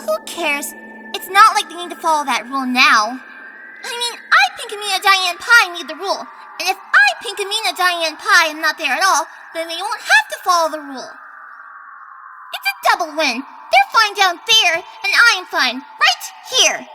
who cares? It's not like they need to follow that rule now. I mean, I, Pinkamena, Diane Pie, need the rule. And if I, Pinkamena, Diane Pie, am not there at all, then they won't have to follow the rule. It's a double win. They're fine down there, and I am fine right here.